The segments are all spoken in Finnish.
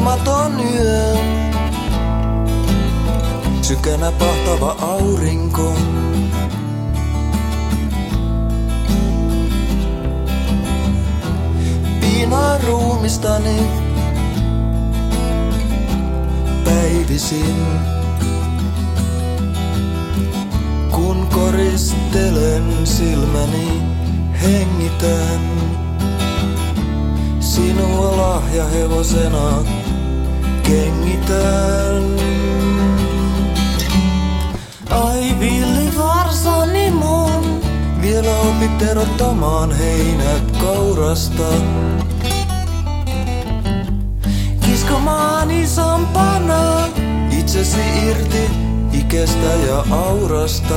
unelmaton yö. Sykänä pahtava aurinko. Piinaa ruumistani päivisin, kun koristelen silmäni, hengitän sinua lahjahevosena, kengitän. Ai villi varsani mun, vielä opit erottamaan heinät kaurasta. Kiskomaan isompana itsesi irti ikestä ja aurasta.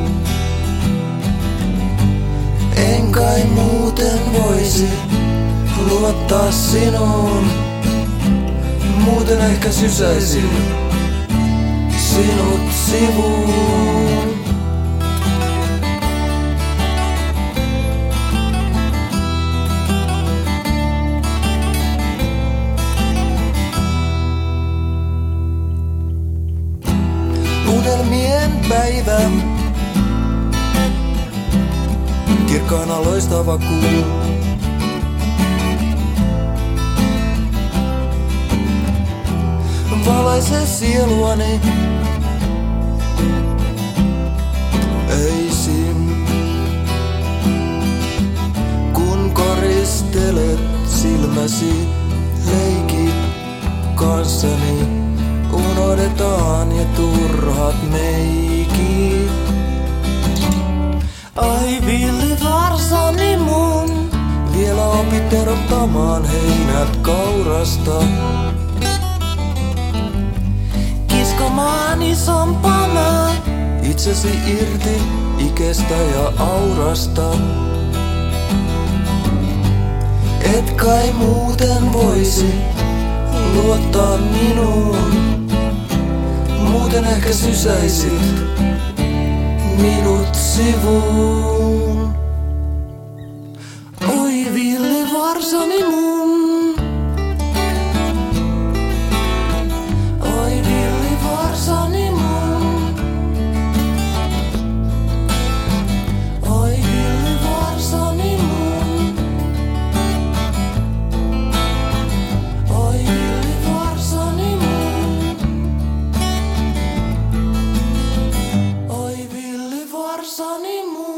En kai muuten voisi luottaa sinuun, muuten ehkä sysäisin sinut sivuun. Unelmien päivä, kirkkaana loistava kuu. Valaise sieluani öisin, kun koristelet silmäsi, leikit kanssani. Unohdetaan ja turhat meikit. Ai villi varsani mun, vielä opit erottamaan heinät kaurasta. Kiskomaan isompana itsesi irti ikestä ja aurasta. Et kai muuten voisi luottaa minuun, muuten ehkä sysäisit minut sivuun. Oi villi varsani mun, oi villi varsani mun, oi villi varsani mun, oi villi varsani mun, oi villi varsani mun.